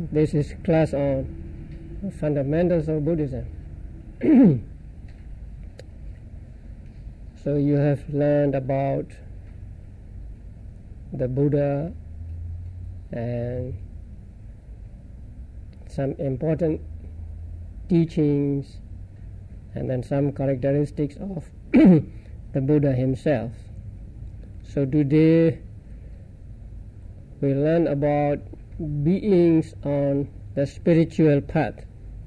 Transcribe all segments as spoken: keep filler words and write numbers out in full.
This is class on fundamentals of Buddhism. So you have learned about the Buddha and some important teachings and then some characteristics of the Buddha himself. So today we learn about beings on the spiritual path.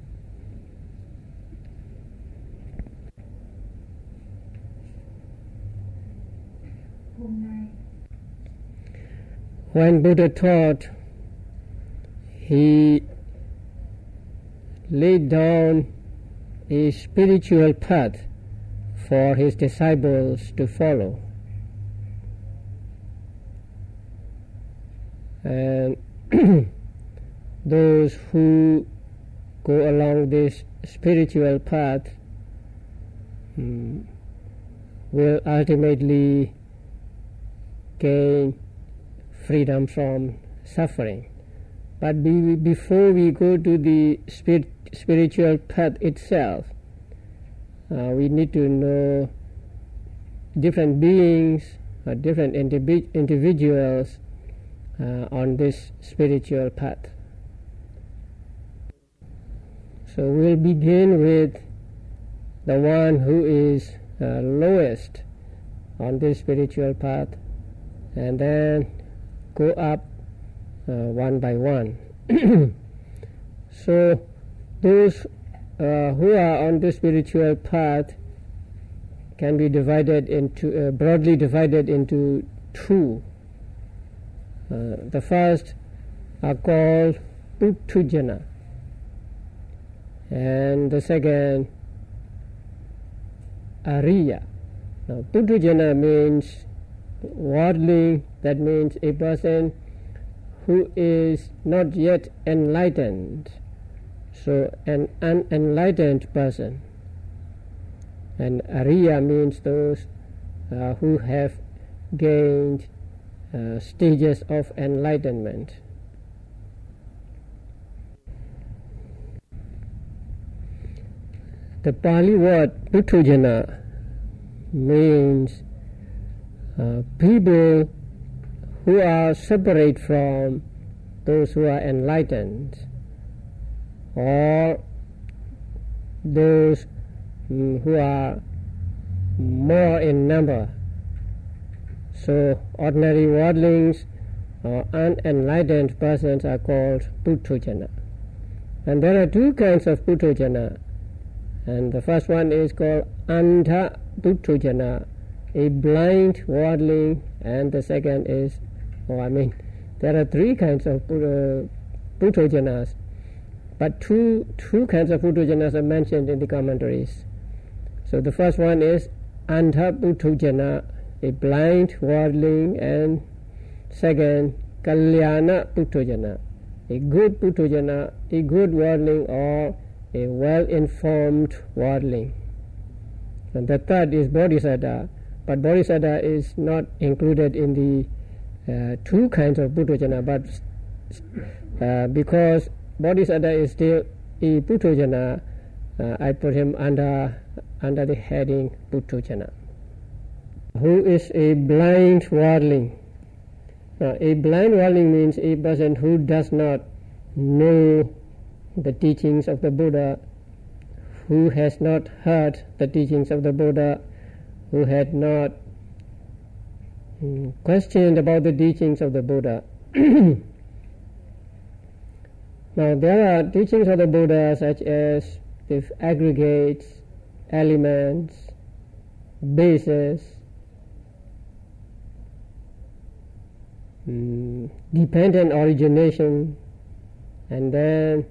When Buddha taught, he laid down a spiritual path for his disciples to follow. And those who go along this spiritual path um, will ultimately gain freedom from suffering. But be, before we go to the spirit, spiritual path itself, uh, we need to know different beings, or different individ- individuals uh, on this spiritual path. So we'll begin with the one who is uh, lowest on this spiritual path, and then go up uh, one by one. So those uh, who are on the spiritual path can be divided into uh, broadly divided into two. Uh, the first are called Puthujjana, and the second Ariya. Now Puthujjana means worldling, that means a person who is not yet enlightened, so an unenlightened person. And Ariya means those uh, who have gained uh, stages of enlightenment. The Pali word Puthujjana means uh, people who are separate from those who are enlightened, or those mm, who are more in number. So ordinary worldlings or unenlightened persons are called Puthujjana. And there are two kinds of Puthujjana, and the first one is called Andha Puthujjana, a blind worldling, and the second is, oh I mean, there are three kinds of uh, Puthujjanas, but two two kinds of Puthujjanas are mentioned in the commentaries. So the first one is Andha Puthujjana, a blind worldling, and second Kalyana Puthujjana, a good Puthujjana, a good worldling or a well-informed worldling. And the third is Bodhisattva, but Bodhisattva is not included in the uh, two kinds of Puthujjana, but uh, because Bodhisattva is still a Puthujjana, uh, I put him under under the heading Puthujjana. Who is a blind worldling? Now, a blind worldling means a person who does not know the teachings of the Buddha, who has not heard the teachings of the Buddha, who had not um, questioned about the teachings of the Buddha. Now there are teachings of the Buddha such as the aggregates, elements, bases, um, dependent origination, and then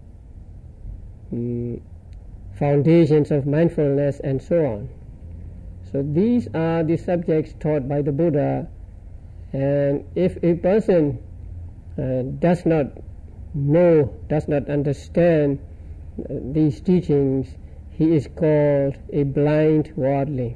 um, foundations of mindfulness, and so on. So these are the subjects taught by the Buddha, and if a person uh, does not know, does not understand uh, these teachings, he is called a blind worldling.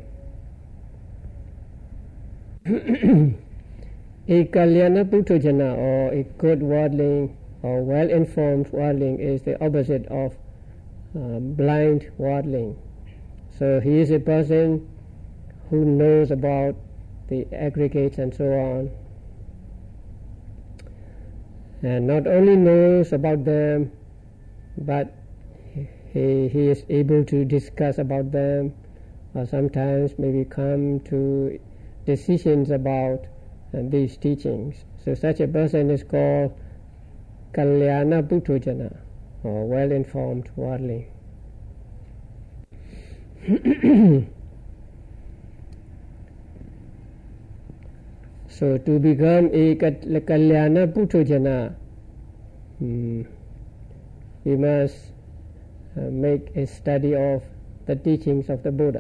A Kalyana Puthujjana, or a good worldling or well-informed worldling is the opposite of uh, blind worldling. So he is a person who knows about the aggregates and so on, and not only knows about them, but he, he is able to discuss about them, or sometimes maybe come to decisions about uh, these teachings. So such a person is called Kalyana Buddhojana, or well-informed worldling. So to become a Kalyana Buddhojana, um, we must uh, make a study of the teachings of the Buddha.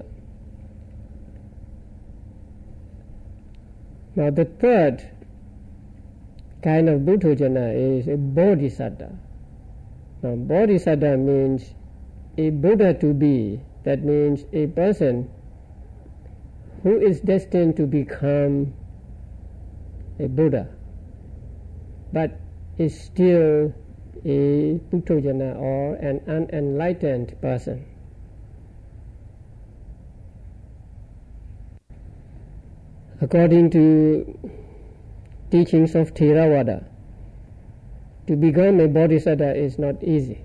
Now the third kind of Buddhojana is a Bodhisattva. Now Bodhisattva means a Buddha to be. That means a person who is destined to become a Buddha, but is still a Buddhojana, or an unenlightened person. According to teachings of Theravada, to become a Bodhisattva is not easy,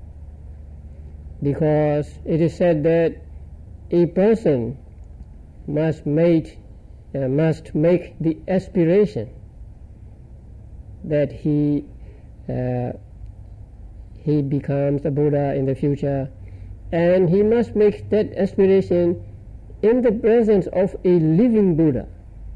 because it is said that a person must make uh, must make the aspiration that he uh, he becomes a Buddha in the future, and he must make that aspiration in the presence of a living Buddha.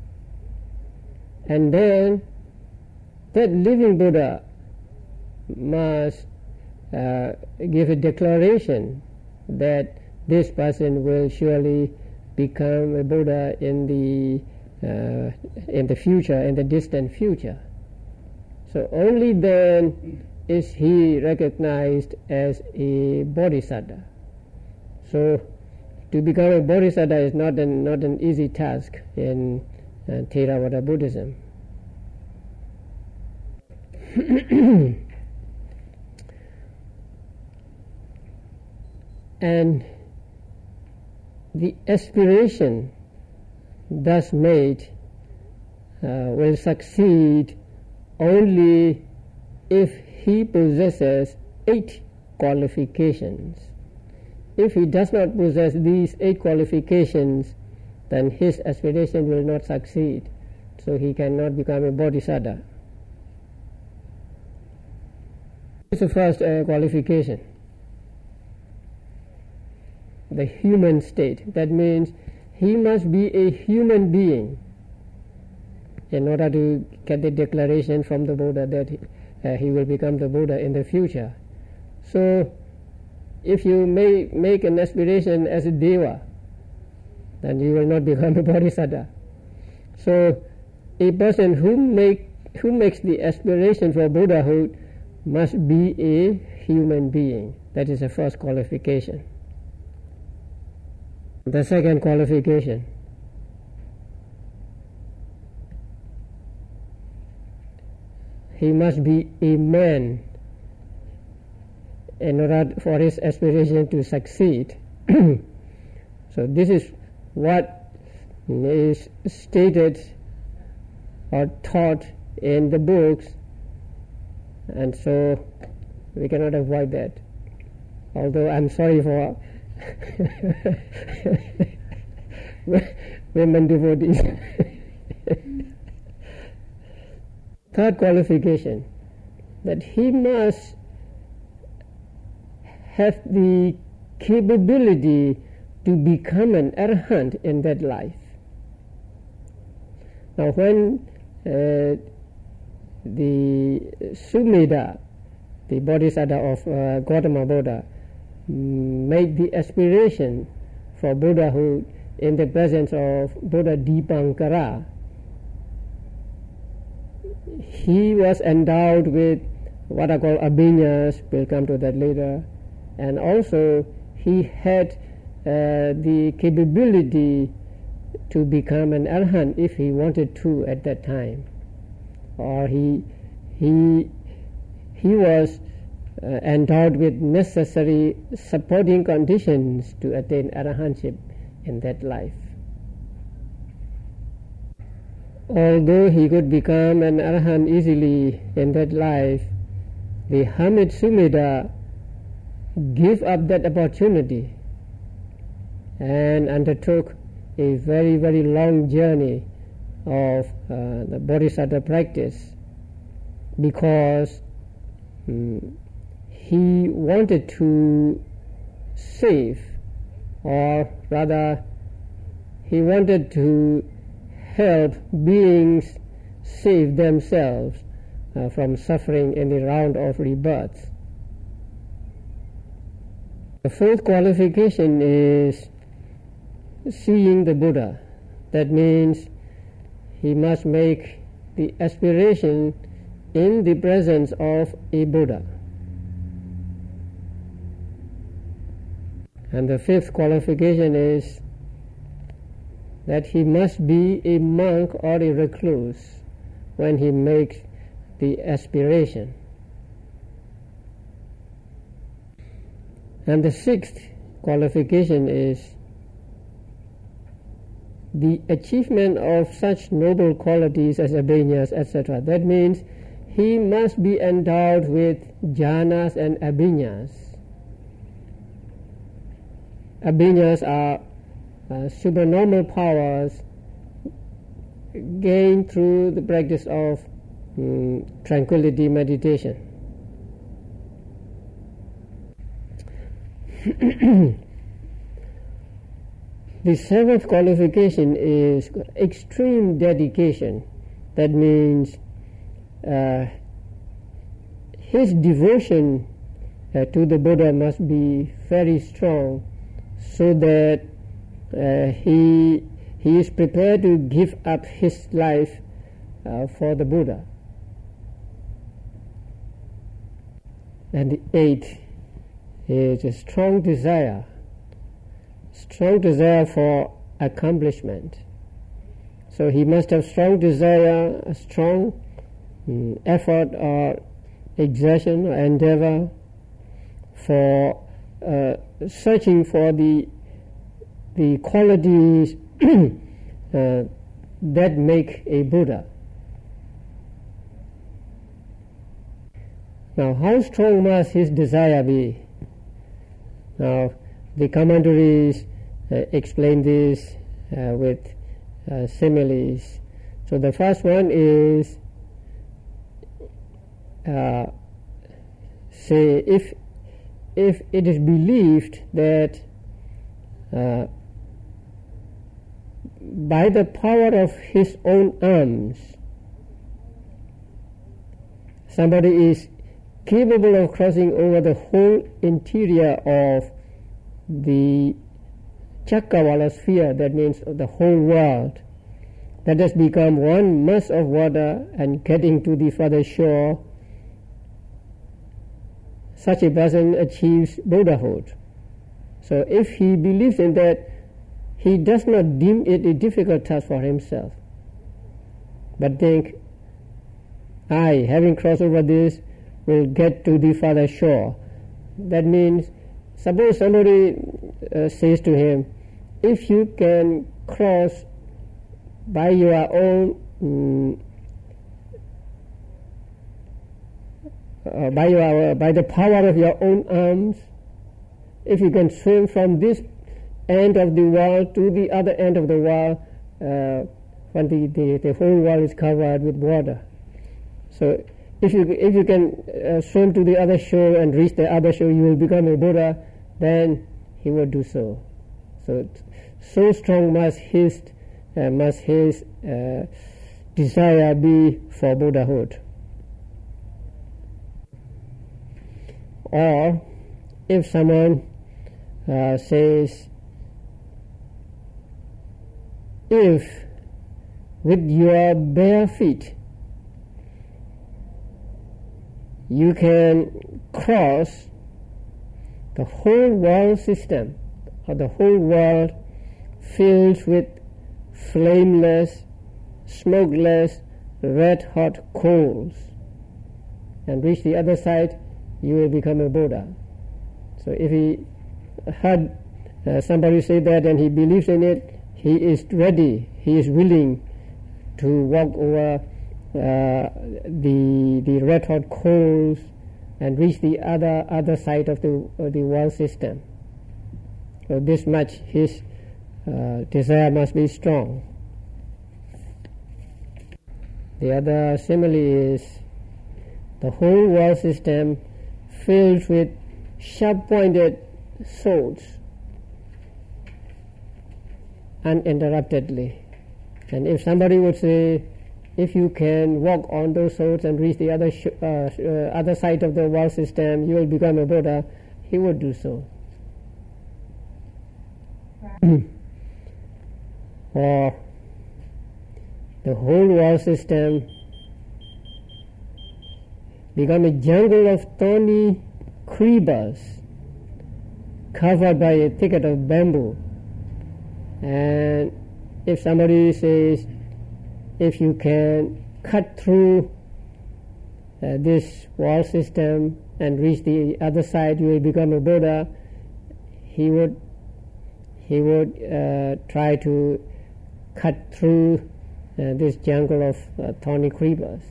And then that living Buddha must uh, give a declaration that this person will surely become a Buddha in the uh, in the future, in the distant future. So only then is he recognized as a Bodhisattva. So to become a Bodhisattva is not an, not an easy task in uh, Theravada Buddhism. And the aspiration thus made uh, will succeed only if he possesses eight qualifications. If he does not possess these eight qualifications, then his aspiration will not succeed, so he cannot become a Bodhisattva. This is the first uh, qualification, the human state. That means he must be a human being in order to get the declaration from the Buddha that he, uh, he will become the Buddha in the future. So if you may make an aspiration as a Deva, then you will not become a Bodhisattva. So a person who make who makes the aspiration for Buddhahood must be a human being. That is the first qualification. The second qualification, he must be a man in order for his aspiration to succeed. So this is what is stated or taught in the books, and so we cannot avoid that. Although I'm sorry for women devotees. Third qualification, that he must have the capability to become an arahant in that life. Now when uh, the Sumedha, the Bodhisattva of uh, Gautama Buddha, made the aspiration for Buddhahood in the presence of Buddha Dipankara, he was endowed with what are called abhinyas, we'll come to that later, and also he had uh, the capability to become an arahant if he wanted to at that time, or he he he was uh, endowed with necessary supporting conditions to attain arahantship in that life. Although he could become an arahant easily in that life, the hermit Sumedha gave up that opportunity and undertook a very, very long journey of uh, the bodhisattva practice, because um, he wanted to save, or rather he wanted to help beings save themselves uh, from suffering in the round of rebirth. The fourth qualification is seeing the Buddha. That means he must make the aspiration in the presence of a Buddha. And the fifth qualification is that he must be a monk or a recluse when he makes the aspiration. And the sixth qualification is the achievement of such noble qualities as abhinyas, et cetera. That means he must be endowed with jhanas and abhinyas. Abhinyas are uh, supernormal powers gained through the practice of um, tranquility meditation. The seventh qualification is extreme dedication. That means uh, his devotion uh, to the Buddha must be very strong, so that uh, he he is prepared to give up his life uh, for the Buddha. And the eighth is a strong desire. Strong desire for accomplishment. So he must have strong desire, a strong um, effort or exertion or endeavor for uh, searching for the the qualities uh, that make a Buddha. Now, how strong must his desire be? Now, the commentaries uh, explain this uh, with uh, similes. So the first one is, uh, say, if if it is believed that uh, by the power of his own arms, somebody is capable of crossing over the whole interior of the Chakravala sphere, that means the whole world, that has become one mass of water and getting to the further shore, such a person achieves Buddhahood. So if he believes in that, he does not deem it a difficult task for himself, but think, I, having crossed over this, will get to the further shore. That means, suppose somebody uh, says to him, if you can cross by your own um, uh, by your uh, by the power of your own arms, if you can swim from this end of the world to the other end of the world, uh, when the, the, the whole world is covered with water. So if you if you can uh, swim to the other shore and reach the other shore, you will become a Buddha. Then he will do so. So so strong must his uh, must his uh, desire be for Buddhahood. Or if someone uh, says, if with your bare feet you can cross the whole world system, or the whole world filled with flameless, smokeless, red-hot coals, and reach the other side, you will become a Buddha. So if he heard uh, somebody say that and he believes in it, he is ready, he is willing to walk over uh, the the red hot coals and reach the other other side of the of the world system. So this much his uh, desire must be strong. The other simile is the whole world system filled with sharp-pointed swords uninterruptedly. And if somebody would say, if you can walk on those swords and reach the other sh- uh, uh, other side of the world system, you will become a Buddha, he would do so. Or the whole world system become a jungle of thorny creepers covered by a thicket of bamboo. And if somebody says, if you can cut through uh, this wall system and reach the other side, you will become a Buddha, he would he would uh, try to cut through uh, this jungle of uh, thorny creepers.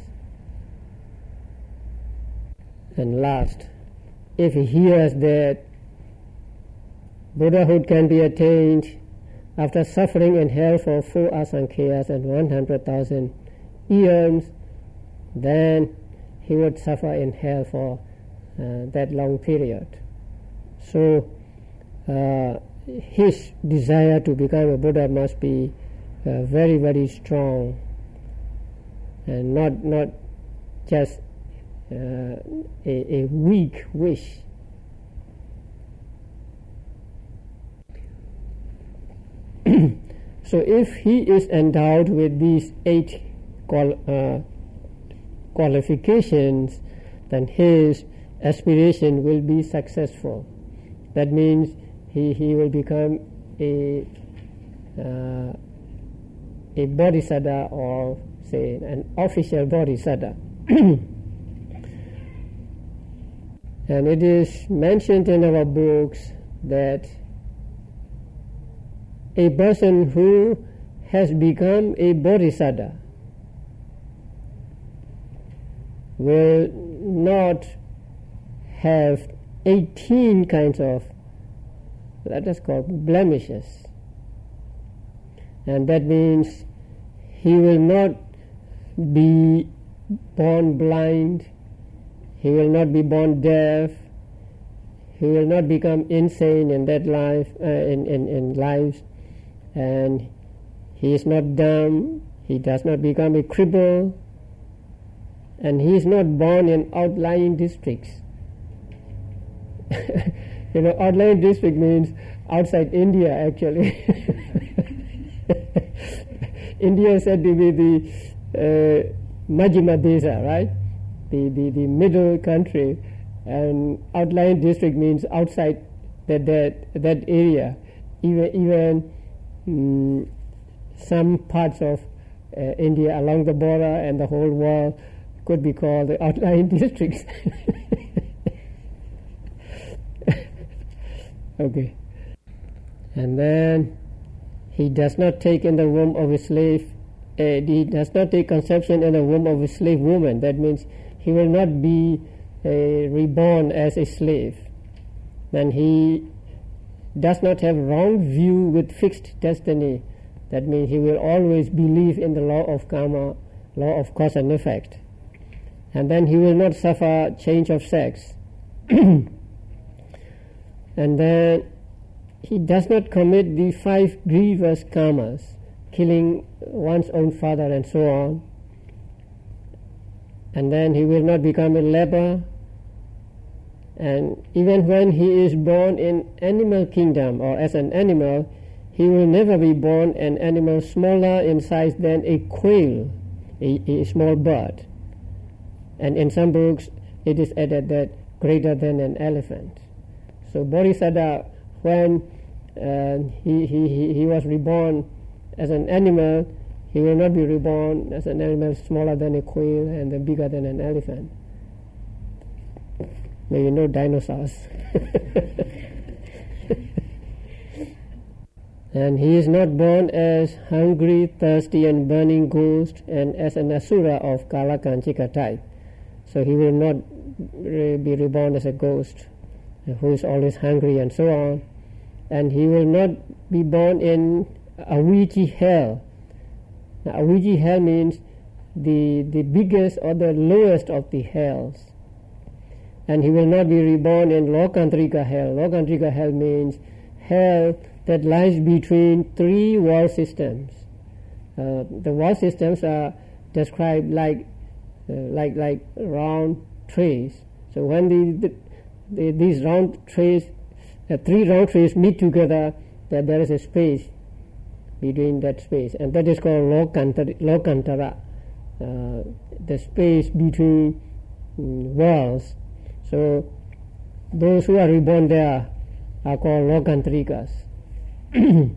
And last, if he hears that Buddhahood can be attained after suffering in hell for four asankheyas and one hundred thousand eons, then he would suffer in hell for uh, that long period. So uh, his desire to become a Buddha must be uh, very, very strong, and not not just uh, a, a weak wish. So if he is endowed with these eight qual- uh, qualifications, then his aspiration will be successful. That means he, he will become a uh, a bodhisattva, or say an official bodhisattva. And it is mentioned in our books that a person who has become a bodhisattva will not have eighteen kinds of, let us call, blemishes. And that means he will not be born blind, he will not be born deaf, he will not become insane in that life, uh, in, in, in lives, and he is not dumb, he does not become a cripple, and he is not born in outlying districts. You know, outlying district means outside India, actually. India is said to be the uh, Majjhima Desa, right? The, the, the middle country, and outlying district means outside that that, that area. Even even mm, some parts of uh, India along the border and the whole world could be called the outlying districts. Okay. And then he does not take in the womb of a slave, uh, he does not take conception in the womb of a slave woman. That means he will not be uh, reborn as a slave. Then he does not have wrong view with fixed destiny. That means he will always believe in the law of karma, law of cause and effect. And then he will not suffer change of sex. And then he does not commit the five grievous karmas, killing one's own father and so on. And then he will not become a leper. And even when he is born in animal kingdom or as an animal, he will never be born an animal smaller in size than a quail, a, a small bird. And in some books it is added that greater than an elephant. So Bodhisattva, when uh, he, he, he was reborn as an animal, he will not be reborn as an animal smaller than a quail and then bigger than an elephant. maybe no dinosaurs. And he is not born as hungry, thirsty and burning ghost and as an asura of Kalakanchika type. So he will not re- be reborn as a ghost who is always hungry and so on. And he will not be born in Aviji hell. Now, Aviji hell means the, the biggest or the lowest of the hells. And he will not be reborn in Lokantrika hell. Lokantrika hell means hell that lies between three world systems. Uh, the world systems are described like uh, like like round trays. So when the, the, the these round trays, uh, three round trays meet together, that there is a space between that space, and that is called Lokantara. Lokantara, uh, the space between um, worlds. So those who are reborn there are called Lokantrikas. And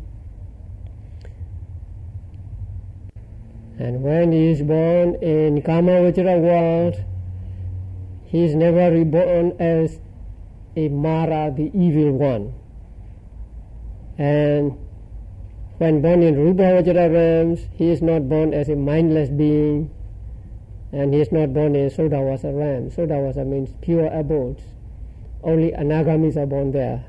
when he is born in Kamavajra world, he is never reborn as a Mara, the evil one. And when born in Rupavajra realms, he is not born as a mindless being, and he is not born in Sodavasa realm. Sodavasa means pure abodes. Only Anagamis are born there.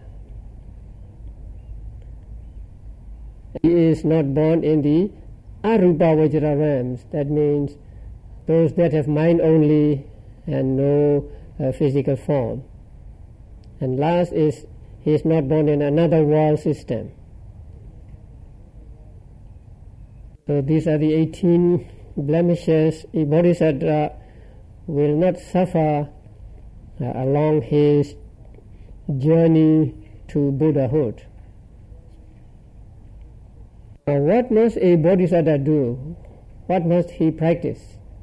He is not born in the Arupavajra realms. That means those that have mind only and no uh, physical form. And last is, he is not born in another world system. So these are the eighteen blemishes a bodhisattva will not suffer uh, along his journey to Buddhahood. Now, what must a bodhisattva do? What must he practice?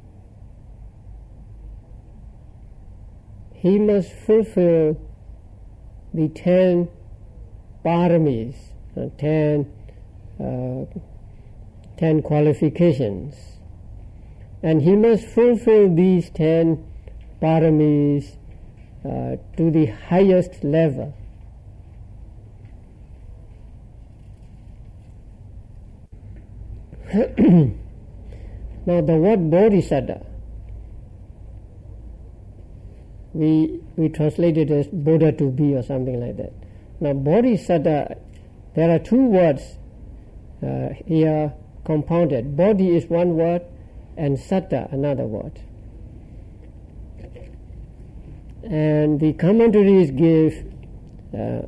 He must fulfill the ten paramis, uh, ten, uh, ten qualifications. And he must fulfill these ten paramis uh, to the highest level. Now the word bodhisattva, we we translate it as Buddha to be or something like that. Now bodhisattva, there are two words uh, here compounded. Bodhi is one word and sattva another word. And the commentaries give uh,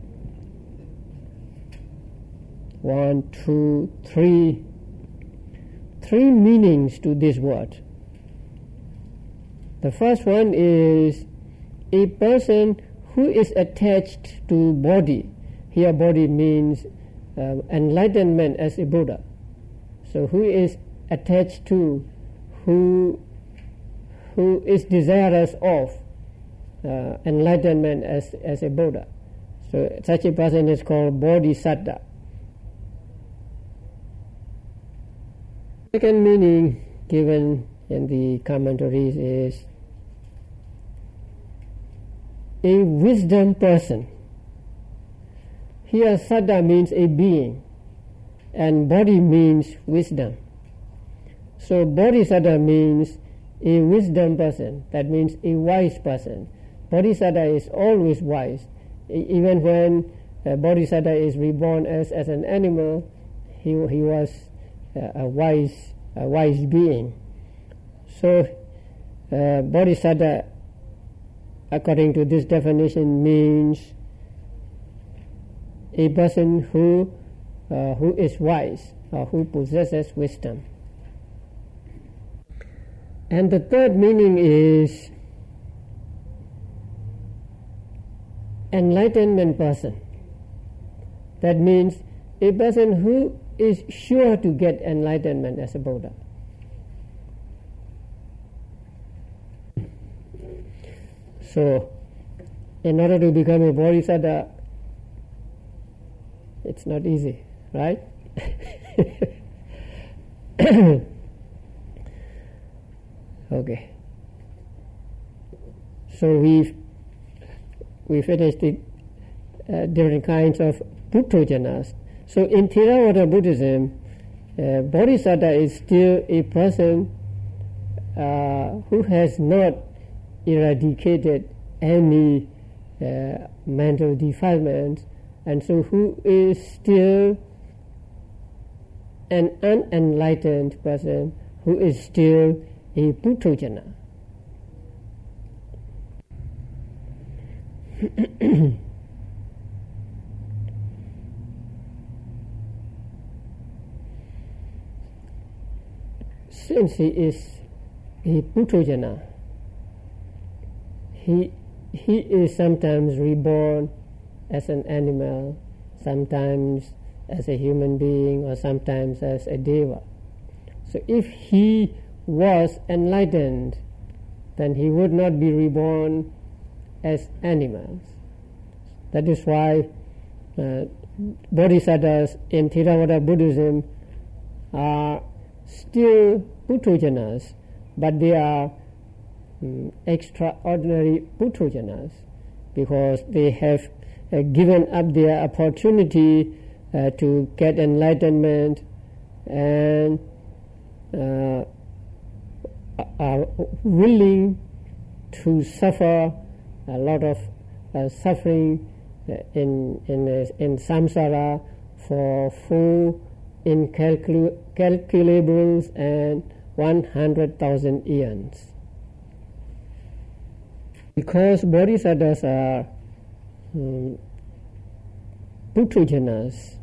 one, two, three three meanings to this word. The first one is a person who is attached to body. Here body means uh, enlightenment as a Buddha. So who is attached to, who who is desirous of uh, enlightenment as, as a Buddha. So such a person is called bodhisattva. Second meaning given in the commentaries is a wisdom person. Here sattva means a being and bodhi means wisdom. So bodhisattva means a wisdom person, that means a wise person. Bodhisattva is always wise. Even when a bodhisattva is reborn as, as an animal, he, he was a wise, a wise being. So uh, bodhisattva, according to this definition, means a person who uh, who is wise or who possesses wisdom. And the third meaning is enlightenment person. That means a person who is sure to get enlightenment as a Buddha. So, in order to become a bodhisattva, it's not easy, right? Okay. So we we finished the uh, different kinds of Putthojanas. So in Theravada Buddhism, uh, Bodhisattva is still a person uh, who has not eradicated any uh, mental defilements, and so who is still an unenlightened person, who is still a Putthoja. Since he is a Putthoja, he he is sometimes reborn as an animal, sometimes as a human being, or sometimes as a deva. So if he was enlightened, then he would not be reborn as animals. That is why uh, bodhisattvas in Theravada Buddhism are still Putthojanas, but they are um, extraordinary Putthojanas because they have uh, given up their opportunity uh, to get enlightenment and uh, are willing to suffer a lot of uh, suffering uh, in in uh, in samsara for four incalculables and one hundred thousand eons. Because bodhisattvas are um, Putthojanas,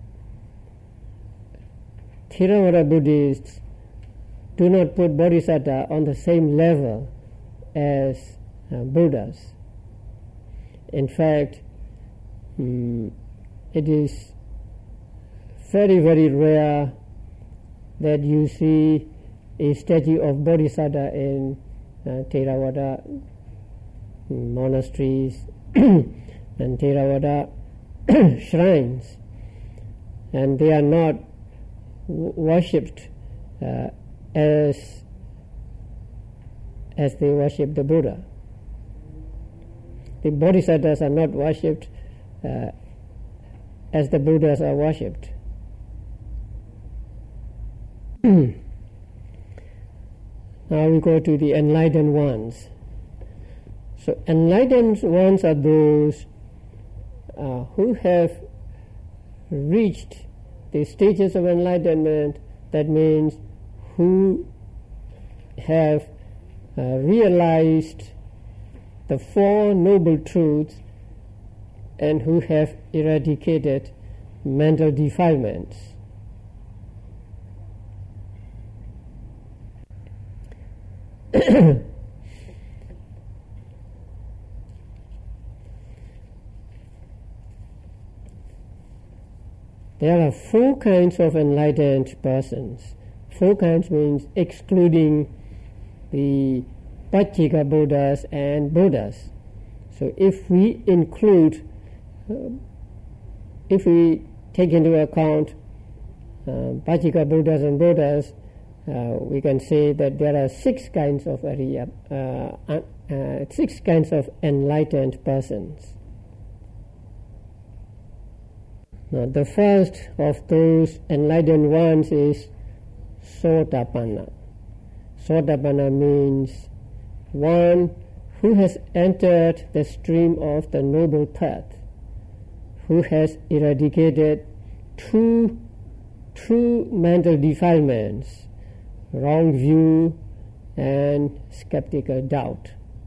Theravada Buddhists do not put bodhisattva on the same level as uh, Buddhas. In fact, um, it is very, very rare that you see a statue of bodhisattva in uh, Theravada monasteries and Theravada shrines, and they are not w- worshipped uh, as as they worship the Buddha. The bodhisattvas are not worshipped uh, as the Buddhas are worshipped. Now we go to the enlightened ones. So enlightened ones are those uh, who have reached the stages of enlightenment. That means who have uh, realized the Four Noble Truths and who have eradicated mental defilements. There are four kinds of enlightened persons. Four kinds means excluding the Pacceka Buddhas and Buddhas. So if we include, uh, if we take into account uh, Pacceka Buddhas and Buddhas, uh, we can say that there are six kinds of Ariya, uh, uh, uh, six kinds of enlightened persons. Now, the first of those enlightened ones is Sotapanna. Sotapanna means one who has entered the stream of the noble path, who has eradicated true, true mental defilements, wrong view and skeptical doubt.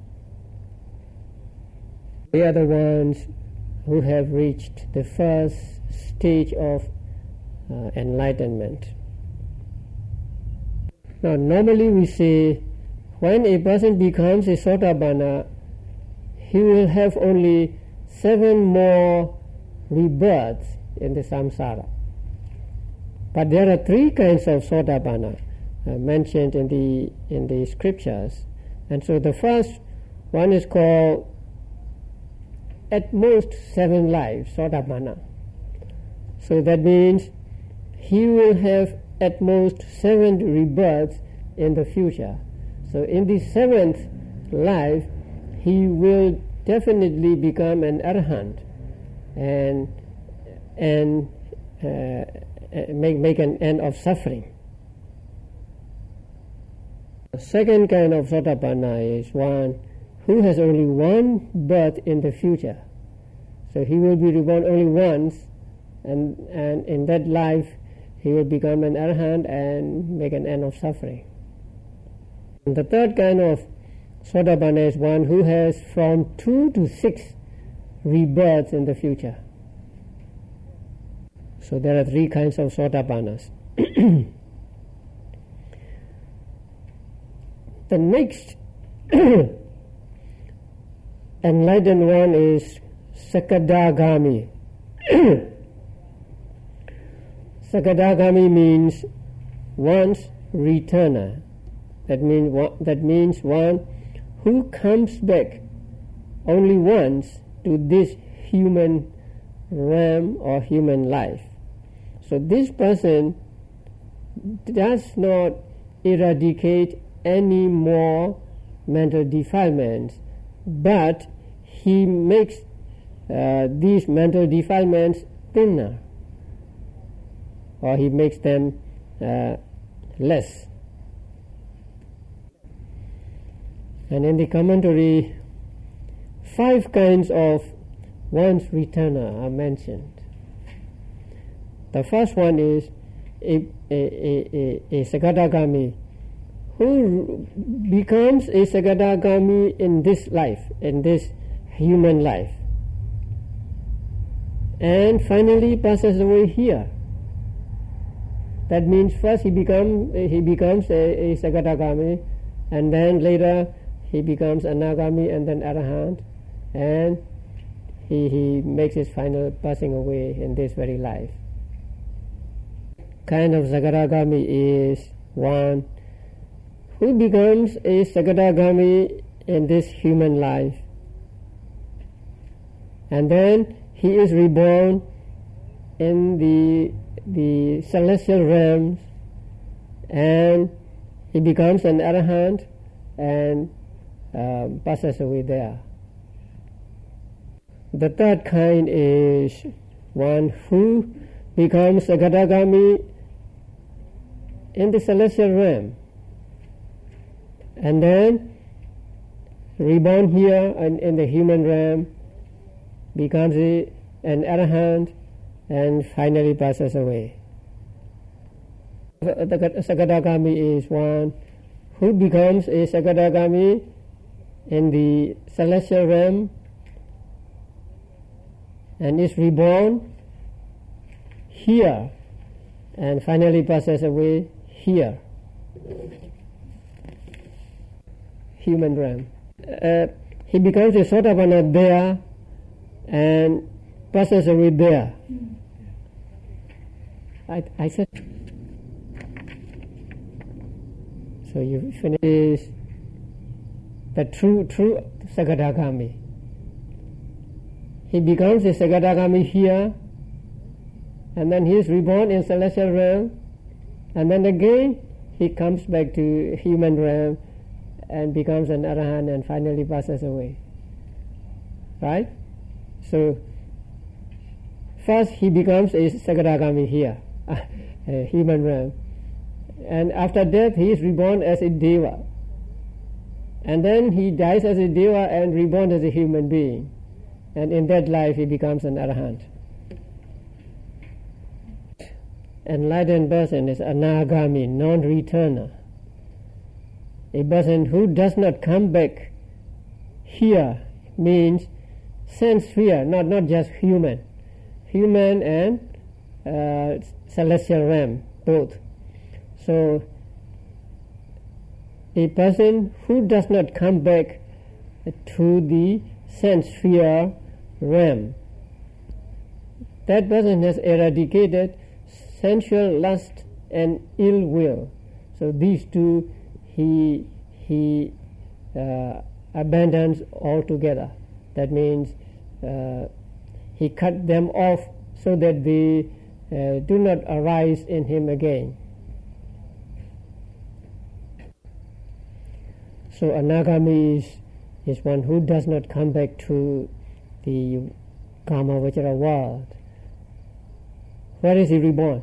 They are the ones who have reached the first stage of uh, enlightenment. Now, normally we say when a person becomes a Sotapanna, he will have only seven more rebirths in the samsara. But there are three kinds of Sotapanna uh, mentioned in the in the scriptures, and so the first one is called at most seven lives, Sotapanna. So that means he will have at most seven rebirths in the future. So in the seventh life, he will definitely become an arahant and and uh, make make an end of suffering. The second kind of Sotapanna is one who has only one birth in the future. So he will be reborn only once, and and in that life he will become an arahant and make an end of suffering. And the third kind of Sotapanna is one who has from two to six rebirths in the future. So there are three kinds of Sotapannas. The next enlightened one is Sakadagami. Sakadagami means once returner. That means that means one who comes back only once to this human realm or human life. So this person does not eradicate any more mental defilements, but he makes uh, these mental defilements thinner, or he makes them uh, less. And in the commentary, five kinds of once returner are mentioned. The first one is a, a, a, a, a Sakadagami who becomes a Sakadagami in this life, in this human life, and finally passes away here. That means first he become he becomes a, a Sakadagami, and then later he becomes Anagami and then Arahant, and he, he makes his final passing away in this very life. Kind of Sakadagami is one who becomes a Sakadagami in this human life, and then he is reborn in the the celestial realms, and he becomes an Arahant and um, passes away there. The third kind is one who becomes Sakadagami in the celestial realm, and then reborn here in, in the human realm, becomes a, an Arahant, and finally passes away. The Sakadagami is one who becomes a Sakadagami in the celestial realm and is reborn here and finally passes away here, human realm. Uh, he becomes a Sotapanna there and passes away there. I, I said, so you finish the true true Sakadagami. He becomes a Sakadagami here, and then he is reborn in celestial realm, and then again he comes back to human realm and becomes an Arahant and finally passes away. Right? So first he becomes a Sakadagami here, a human realm, and after death he is reborn as a Deva, and then he dies as a Deva and reborn as a human being, and in that life he becomes an Arahant. Enlightened person is Anagami, non-returner, a person who does not come back here, means sense sphere, not, not just human, human and uh, celestial realm, both. So a person who does not come back to the sense sphere realm, that person has eradicated sensual lust and ill will. So these two he he uh, abandons altogether. That means uh, he cut them off so that they uh, do not arise in him again. So Anagami is is one who does not come back to the Kama Vajra world. Where is he reborn?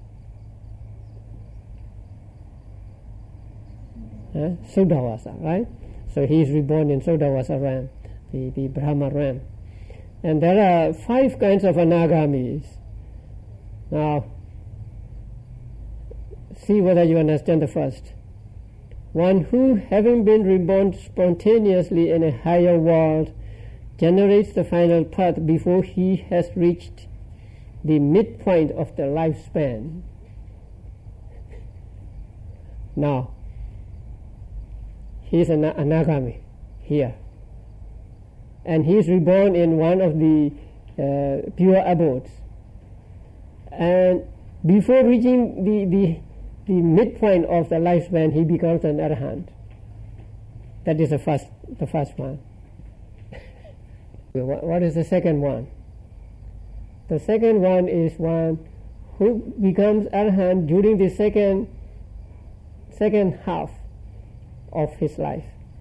Huh? Sudhavasa, right? So he is reborn in Sudhavasa realm, the, the Brahma realm. And there are five kinds of anagamis. Now, see whether you understand the first. One who, having been reborn spontaneously in a higher world, generates the final path before he has reached the midpoint of the lifespan. Now, he is an anagami here. And he is reborn in one of the uh, pure abodes. And before reaching the, the, the midpoint of the lifespan, he becomes an arahant. That is the first, the first one. What is the second one? The second one is one who becomes arahant during the second, second half of his life.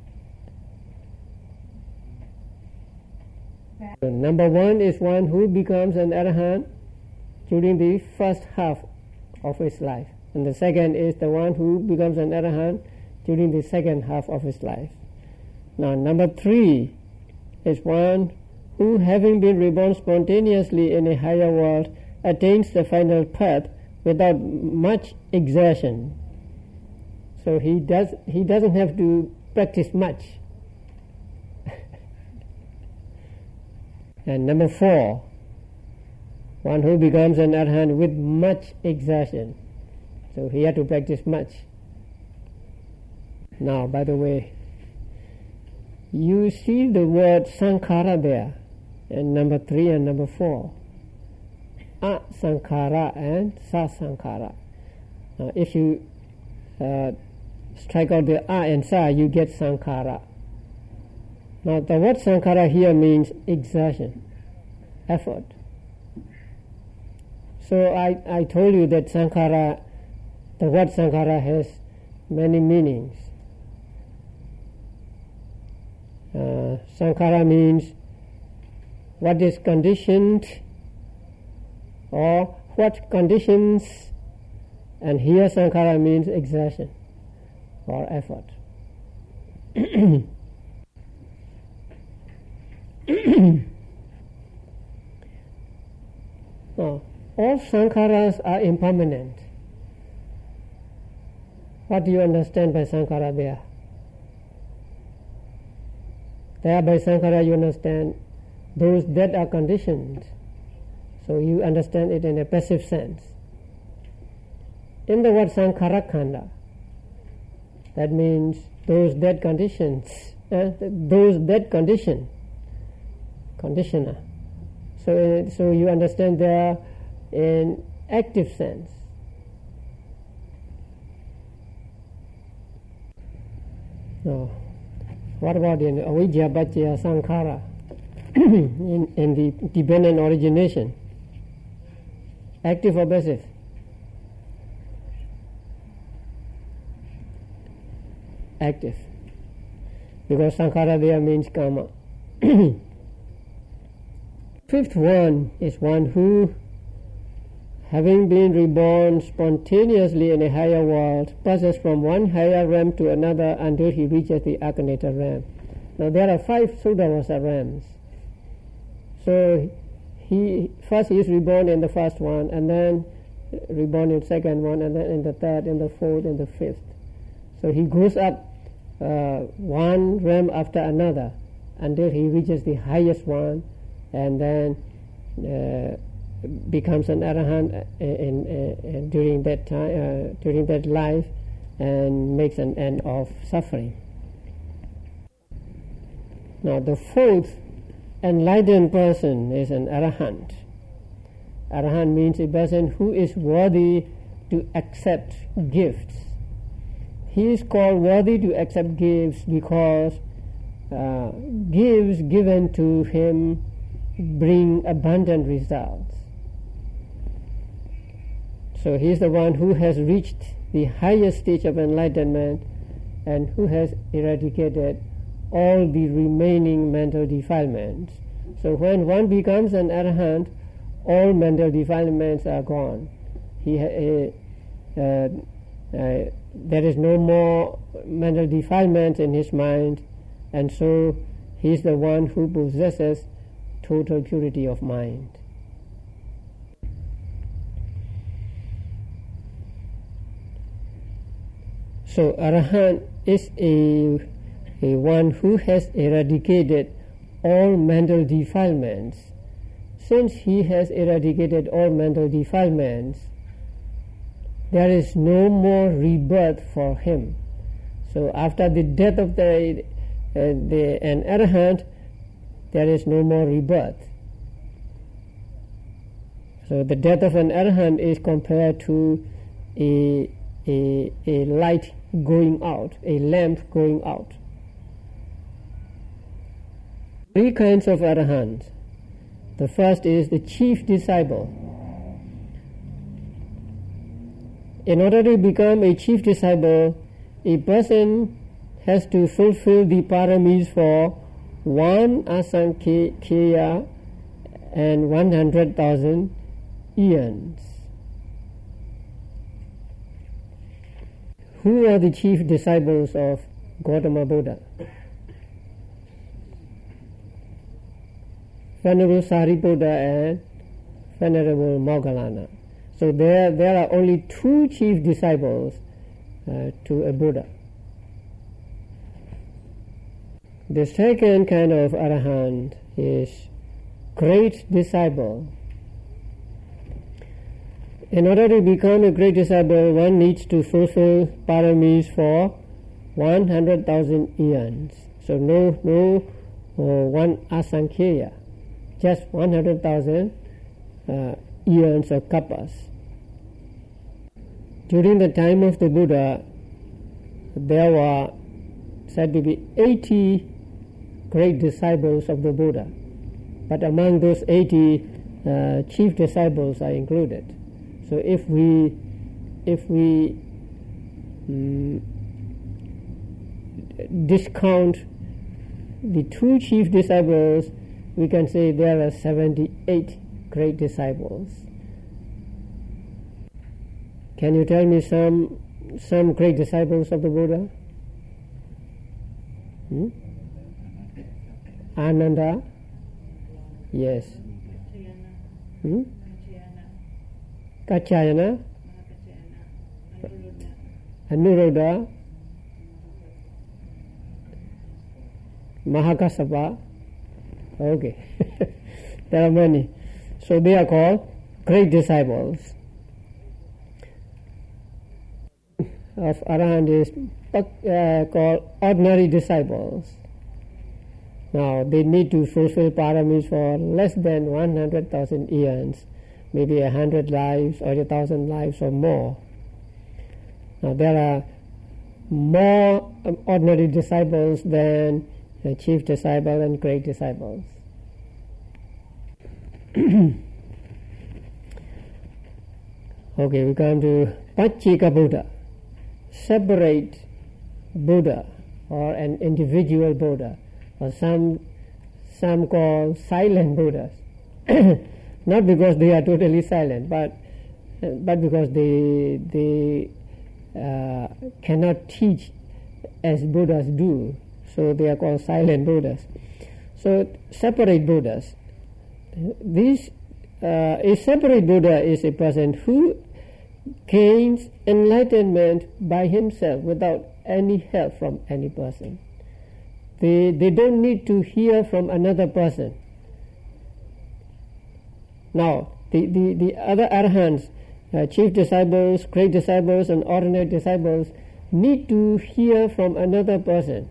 So number one is one who becomes an arahant during the first half of his life. And the second is the one who becomes an arahant during the second half of his life. Now number three is one who, having been reborn spontaneously in a higher world, attains the final path without much exertion. So he does he doesn't have to practice much. And number four, one who becomes an arahant with much exertion. So he had to practice much. Now, by the way, you see the word sankhara there, and number three and number four. A-sankhara and sa-sankhara. Now, if you uh, strike out the a and sa, you get sankhara. Now, the word sankhara here means exertion, effort. So I, I told you that sankhara, the word sankhara has many meanings. Uh, sankhara means what is conditioned or what conditions, and here sankhara means exertion or effort. Now, all sankharas are impermanent. What do you understand by sankhara there? There by sankhara you understand those that are conditioned. So you understand it in a passive sense. In the word sankhara khanda, that means those that conditions, uh, those that condition, conditioner. So, uh, so you understand there in active sense. So, what about in avidya paccaya sankhara, in, in the dependent origination? Active or passive? Active. Because sankhara there means kama. Fifth one is one who, having been reborn spontaneously in a higher world, passes from one higher realm to another until he reaches the Akaneta realm. Now there are five Sudhavasa realms. So he first he is reborn in the first one, and then reborn in the second one, and then in the third, in the fourth, and the fifth. So he goes up uh, one realm after another until he reaches the highest one, and then uh, becomes an arahant in, in, in, during that time, uh, during that life, and makes an end of suffering. Now the fourth enlightened person is an arahant. Arahant means a person who is worthy to accept gifts. He is called worthy to accept gifts because uh, gifts given to him bring abundant results. So he is the one who has reached the highest stage of enlightenment and who has eradicated all the remaining mental defilements. So when one becomes an arahant, all mental defilements are gone. He, uh, uh, uh, there is no more mental defilements in his mind, and so he is the one who possesses total purity of mind. So arahant is a, a one who has eradicated all mental defilements. Since he has eradicated all mental defilements, there is no more rebirth for him. So after the death of the, uh, the an arahant, there is no more rebirth. So the death of an arahant is compared to a, a, a light going out, a lamp going out. Three kinds of arahants. The first is the chief disciple. In order to become a chief disciple, a person has to fulfill the paramis for one asankheya and one hundred thousand eons. Who are the chief disciples of Gautama Buddha? Venerable Sariputta and Venerable Moggallana. So there, there are only two chief disciples uh, to a Buddha. The second kind of arahant is great disciple. In order to become a great disciple, one needs to fulfill paramis for one hundred thousand eons. So no, no uh, one asankheya, just one hundred thousand uh, eons or kappas. During the time of the Buddha, there were said to be eighty great disciples of the Buddha, but among those eighty, uh, chief disciples are included. So if we if we um, discount the two chief disciples, we can say there are seventy-eight great disciples. Can you tell me some some great disciples of the Buddha? Hmm? Ananda? Yes. Hmm? Kaccayana? Anuruddha? Mahakassapa? Okay. There are many. So they are called great disciples. Of arahant is uh, called ordinary disciples. Now they need to fulfill paramis for less than one hundred thousand eons, maybe a hundred lives or a thousand lives or more. Now there are more um, ordinary disciples than uh, chief disciple and great disciples. Okay, we come to Pacceka Buddha. Separate Buddha or an individual Buddha, or some some call silent Buddhas. Not because they are totally silent, but but because they they uh, cannot teach as Buddhas do, so they are called silent Buddhas. So separate Buddhas. This uh, a separate Buddha is a person who gains enlightenment by himself without any help from any person. They they don't need to hear from another person. Now the, the, the other arahants, uh, chief disciples, great disciples and ordinary disciples need to hear from another person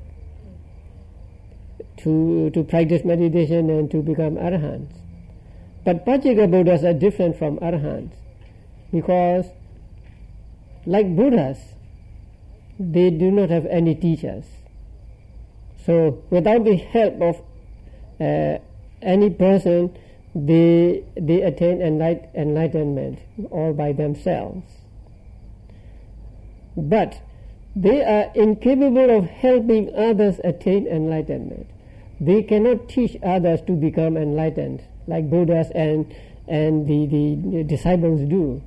to to practice meditation and to become arahants. But Pacceka Buddhas are different from arahants because, like Buddhas, they do not have any teachers. So without the help of uh, any person, they they attain enlight, enlightenment all by themselves. But they are incapable of helping others attain enlightenment. They cannot teach others to become enlightened, like Buddhas and and the, the, the disciples do.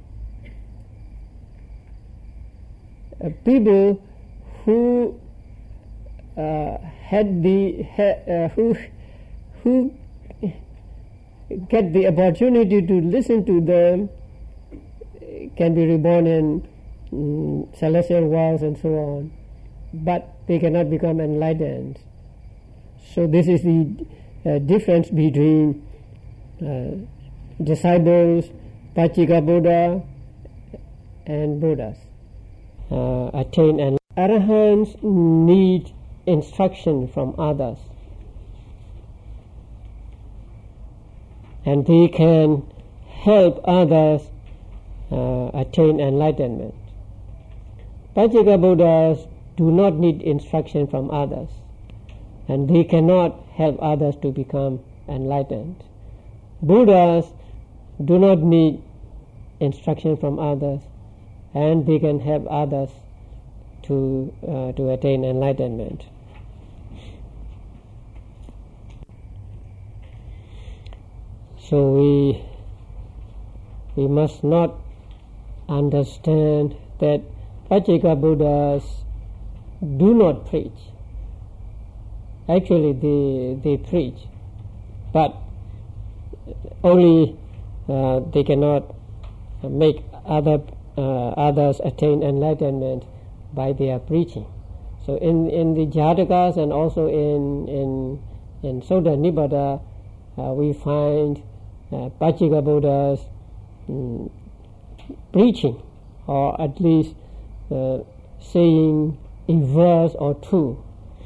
Uh, people who uh, had the ha, uh, who who get the opportunity to listen to them can be reborn in mm, celestial worlds and so on, but they cannot become enlightened. So this is the uh, difference between uh, disciples, Pachika Buddha, and Buddhas. Uh, attain and Arahants need instruction from others, and they can help others uh, attain enlightenment. Pachika Buddhas do not need instruction from others, and they cannot help others to become enlightened. Buddhas do not need instruction from others, and they can help others to uh, to attain enlightenment. So we we must not understand that Pachika Buddhas do not preach. Actually, they they preach, but only uh, they cannot make other uh, others attain enlightenment by their preaching. So in, in the Jatakas and also in in in Sutta Nibbata, uh, we find uh, Pachika Buddhas um, preaching, or at least uh, saying a verse or two.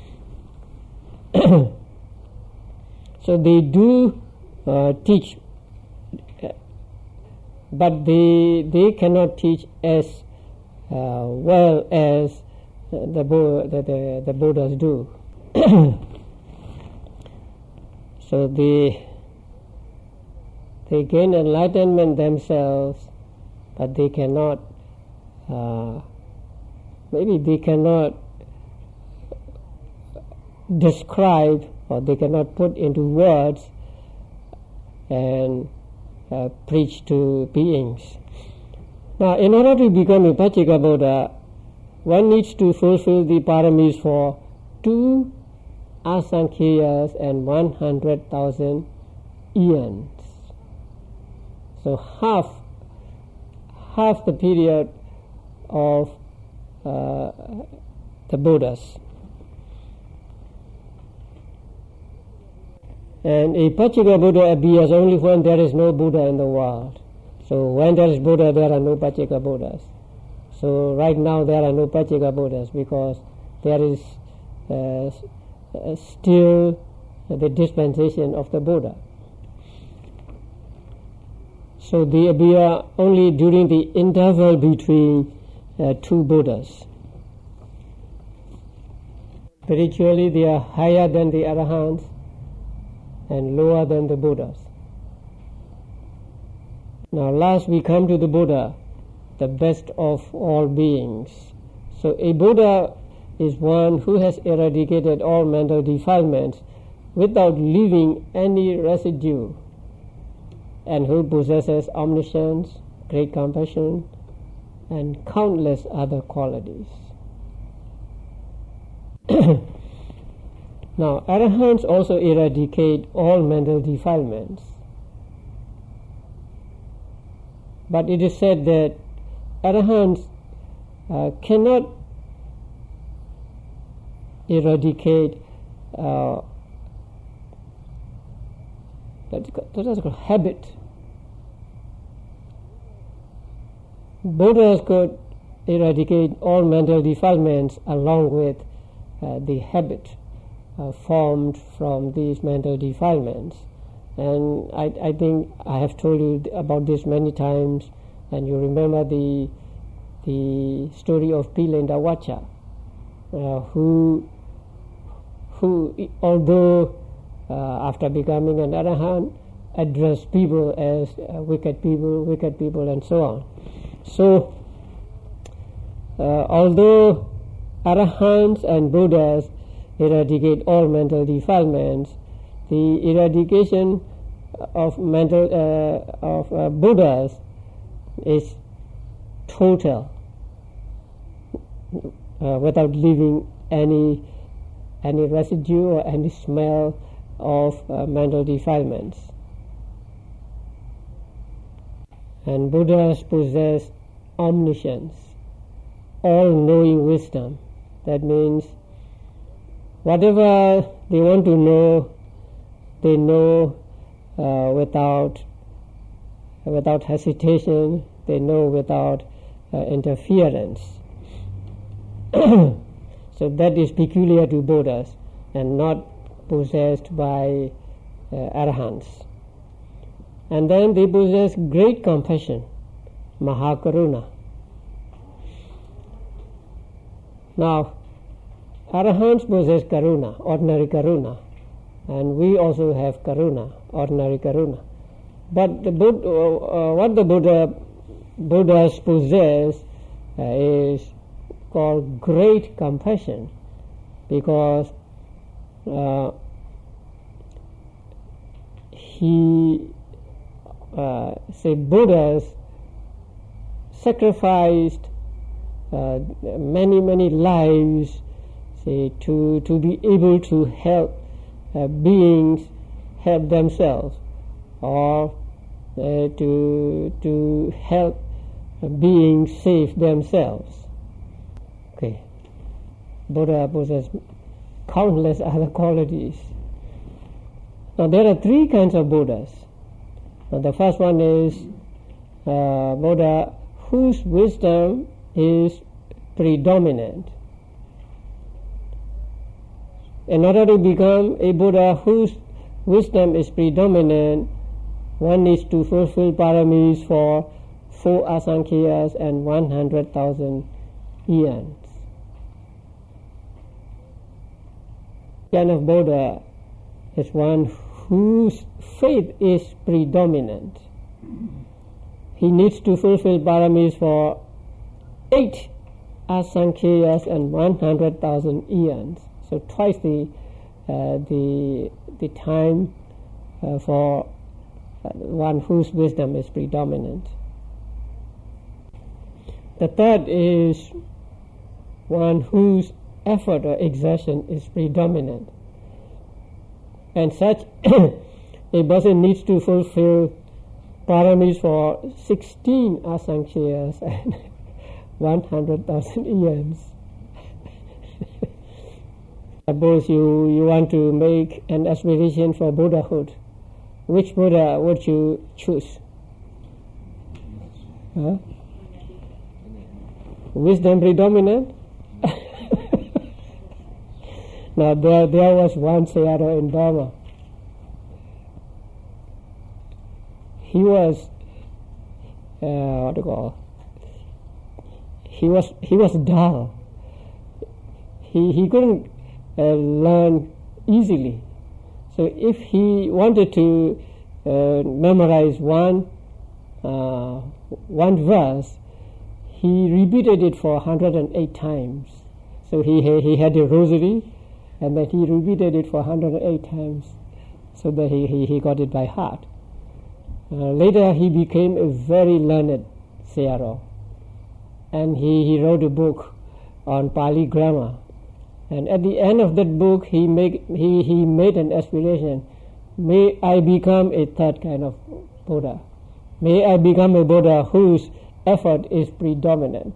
So they do uh, teach, uh, but they they cannot teach as uh, well as uh, the, the, the the Buddhas do. So they they gain enlightenment themselves, but they cannot. Uh, maybe they cannot describe, or they cannot put into words and uh, preach to beings. Now, in order to become a Pachika Buddha, one needs to fulfill the paramis for two asankheyas and one hundred thousand eons. So half half the period of uh, the Buddhas. And a Pachika Buddha appears only when there is no Buddha in the world. So when there is Buddha, there are no Pachika Buddhas. So right now there are no Pachika Buddhas because there is uh, uh, still the dispensation of the Buddha. So they appear only during the interval between uh, two Buddhas. Spiritually, they are higher than the Arahants and lower than the Buddhas. Now last we come to the Buddha, the best of all beings. So a Buddha is one who has eradicated all mental defilements without leaving any residue, and who possesses omniscience, great compassion, and countless other qualities. Now, Arahants also eradicate all mental defilements. But it is said that Arahants uh, cannot eradicate uh, that is called habit. Buddhas could eradicate all mental defilements along with uh, the habit Uh, formed from these mental defilements. And I, I think I have told you about this many times, and you remember the the story of Pilinda Vacha, uh, who who although uh, after becoming an Arahant addressed people as uh, wicked people, wicked people, and so on. So uh, although Arahants and Buddhas eradicate all mental defilements. The eradication of mental uh, of uh, Buddhas is total, uh, without leaving any any residue or any smell of uh, mental defilements. And Buddhas possess omniscience, all-knowing wisdom. That means whatever they want to know, they know uh, without without hesitation. They know without uh, interference. So that is peculiar to Buddhas and not possessed by uh, Arahants. And then they possess great compassion, Mahakaruna. Now, Arahants possess Karuna, ordinary Karuna, and we also have Karuna, ordinary Karuna. But the Buddha, uh, what the Buddha, Buddhas possess uh, is called great compassion, because uh, he, uh, say, Buddhas sacrificed uh, many, many lives, say, to, to be able to help uh, beings help themselves, or uh, to, to help uh, beings save themselves. Okay. Buddha possesses countless other qualities. Now there are three kinds of Buddhas. Now the first one is uh, Buddha whose wisdom is predominant. In order to become a Buddha whose wisdom is predominant, one needs to fulfill paramis for four asankhya's and one hundred thousand eons. Kind of Buddha is one whose faith is predominant. He needs to fulfill paramis for eight asankhya's and one hundred thousand eons. So twice the uh, the the time uh, for uh, one whose wisdom is predominant. The third is one whose effort or exertion is predominant. And such a person needs to fulfill paramis for sixteen asankhya's and one hundred thousand eons. Suppose you, you want to make an aspiration for Buddhahood. Which Buddha would you choose? Huh? Wisdom predominant? Now there there was one Sayadaw in Burma. He was uh, what do you call? He was he was dull. He he couldn't uh, learn easily. So if he wanted to uh, memorize one uh, one verse, he repeated it for one hundred eight times. So he he had a rosary, and then he repeated it for one hundred eight times, so that he, he, he got it by heart. Uh, later he became a very learned Sayadaw, and he, he wrote a book on Pali grammar. And at the end of that book he, make, he, he made an aspiration, may I become a third kind of Buddha. May I become a Buddha whose effort is predominant.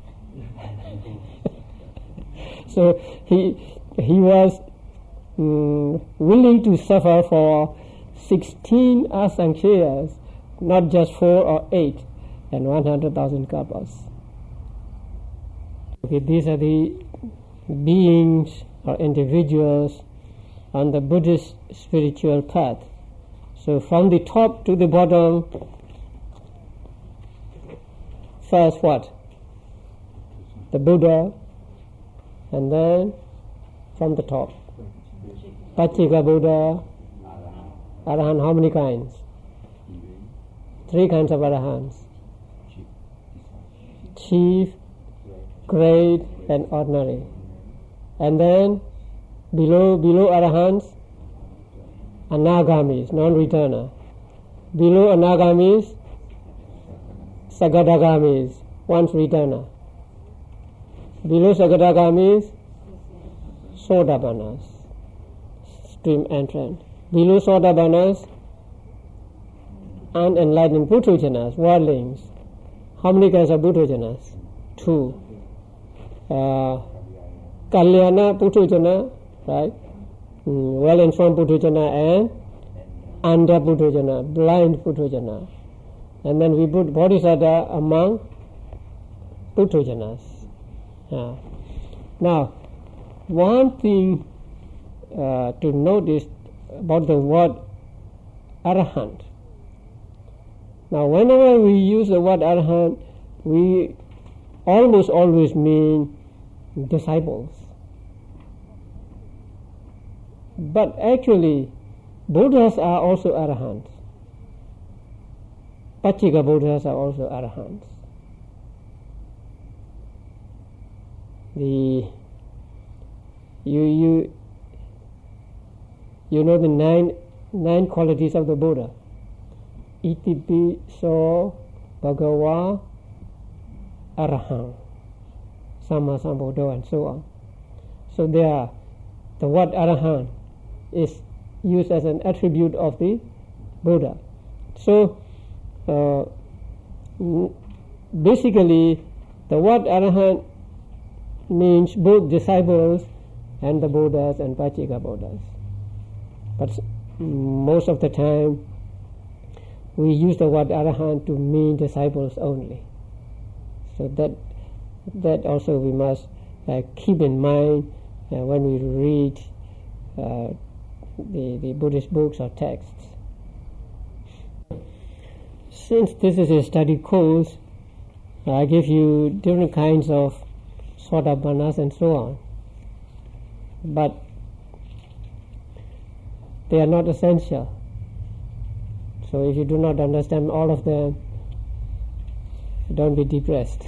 So he he was mm, willing to suffer for sixteen asankhya's, not just four or eight, and one hundred thousand kalpas. Okay, these are the beings or individuals on the Buddhist spiritual path. So from the top to the bottom, first what? The Buddha, and then from the top, Pacceka Buddha, Arahant, how many kinds? Three kinds of Arahants. Chief, great, and ordinary. And then below below Arahants, Anagamis, non-returner. Below Anagamis, Sagadagamis, once returner. Below Sagadagamis, Sodabanas, stream entrant. Below Sodabanas, unenlightened Puthujjanas, worldlings. How many kinds of Puthujjanas? Two. Uh, Kalyana Puthujjana, right? Mm, well-informed Puthujjana and Andha Puthujjana, blind Puthujjana. And then we put Bodhisattva among Puthujjanas. Yeah. Now, one thing uh, to notice about the word Arahant. Now, whenever we use the word Arahant, we almost always mean disciples. But actually, Buddhas are also Arahants. Pacceka Buddhas are also Arahants. The you you you know the nine nine qualities of the Buddha. Itipiso Bhagava Arahant, Samma Sambuddho, and so on. So there, the word Arahant is used as an attribute of the Buddha. So uh, basically, the word Arahant means both disciples and the Buddhas and Pacceka Buddhas. But most of the time, we use the word Arahant to mean disciples only. So that that also we must uh, keep in mind uh, when we read uh, the, the Buddhist books or texts. Since this is a study course, I give you different kinds of Sotapannas and so on. But they are not essential. So if you do not understand all of them, don't be depressed.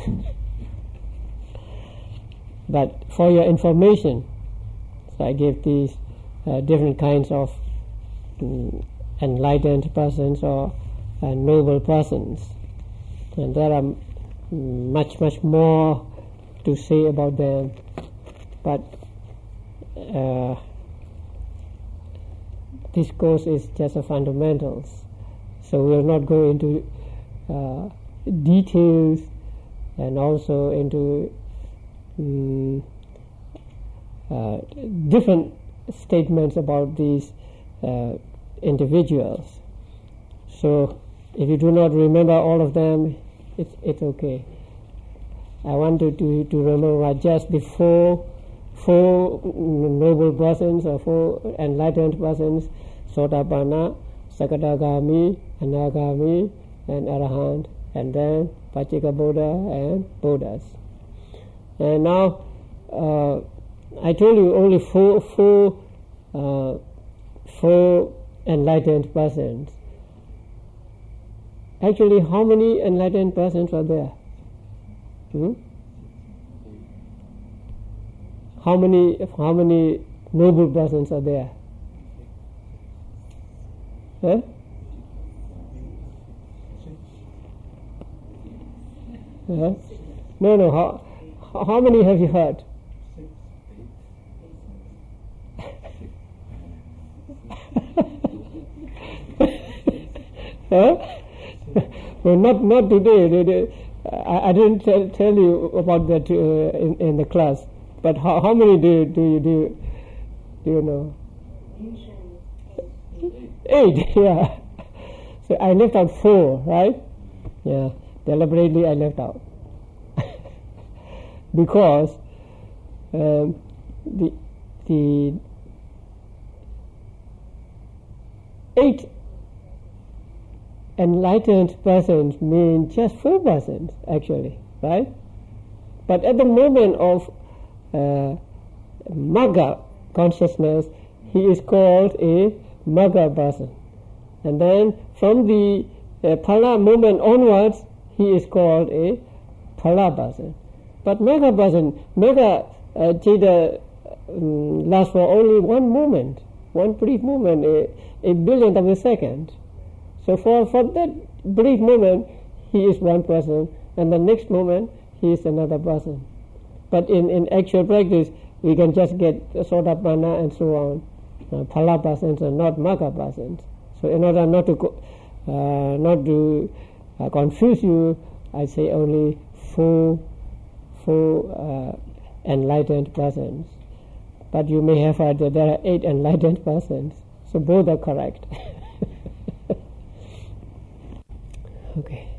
But for your information, so I give these uh, different kinds of um, enlightened persons or uh, noble persons. And there are much, much more to say about them. But uh, this course is just a fundamentals. So we will not go into uh, details and also into um, uh, different statements about these uh, individuals. So if you do not remember all of them, it's, it's okay. I want you to, to remember just the four, four noble persons or four enlightened persons, Sotapanna, Sakadagami, Anagami, and Arahant, and then Pacceka Buddha and Buddhas. And now, uh, I told you only four, four, uh, four enlightened persons. Actually, how many enlightened persons are there? Hmm? How many, how many noble persons are there? Huh? Uh-huh. No, no. How, how many have you heard? Huh? Well, not not today. They, they, I, I didn't tell, tell you about that uh, in, in the class. But how, how many do do you do do you know? Eight. Yeah. So I left out four, right? Yeah. Deliberately I left out because um, the the eight enlightened persons mean just four persons actually, right? But at the moment of uh, Magga consciousness, he is called a Magga person, and then from the uh, Phala moment onwards, he is called a Phala person. But mega person, mega uh, theta um, lasts for only one moment, one brief moment, a, a billionth of a second. So for, for that brief moment, he is one person, and the next moment, he is another person. But in, in actual practice, we can just get Sotapanna and so on, uh, Phala persons and not Magga persons. So in order not to co- uh, not to uh, confuse you, I say only full, full uh, enlightened persons. But you may have heard that there are eight enlightened persons. So both are correct. Okay.